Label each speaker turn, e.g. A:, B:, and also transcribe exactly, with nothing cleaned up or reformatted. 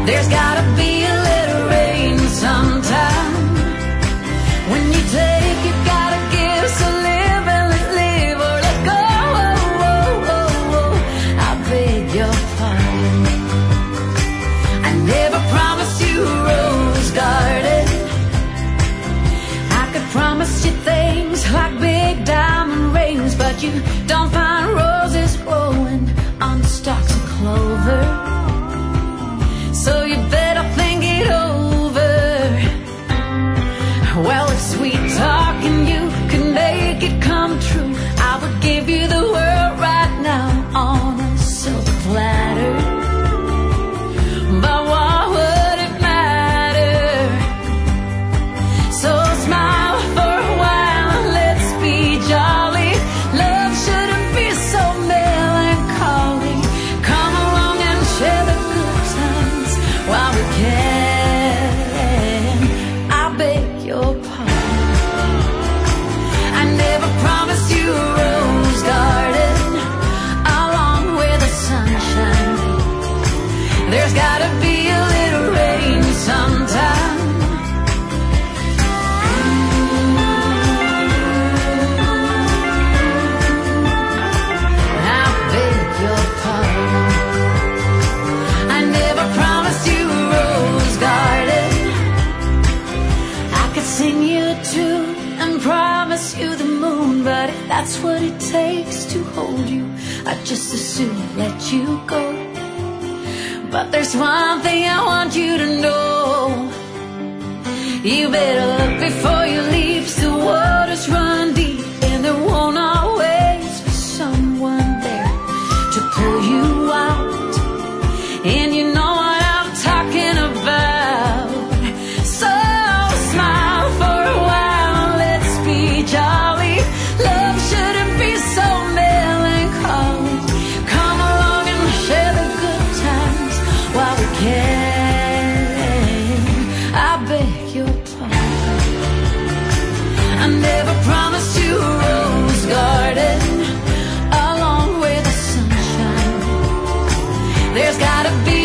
A: There's gotta be a little rain sometime. When you take, you gotta give. So live and let live, or let go. Oh, oh, oh, oh. I beg your pardon. I never promised you a rose garden. I could promise you things like big diamond rings, but you don't find roses growing on stalks of clover. So you better think it over. Well, if sweet talking you could make it come true, I would give you the world right now on a silver platter. But what would it matter? So smile for a while and let's be jolly. Love shouldn't be so melancholy. Come along and share the good times while we can. I beg your pardon. I never promised you a rose garden along where the sunshine beats. There's gotta be a little rain sometime. I beg your pardon. I never promised you a rose garden. I could sing you a tune and promise you the moon, but if that's what it takes to hold you, I'd just as soon let you go. But there's one thing I want you to know. You better look before you leave. The waters run deep, and there won't always be someone there to pull you out. And you know what I'm talking about. So smile for a while and let's be jolly. Love shouldn't be so melancholy. Come along and share the good times while we can. I beg your pardon. I never promised you a rose garden along where the sunshine. There's gotta be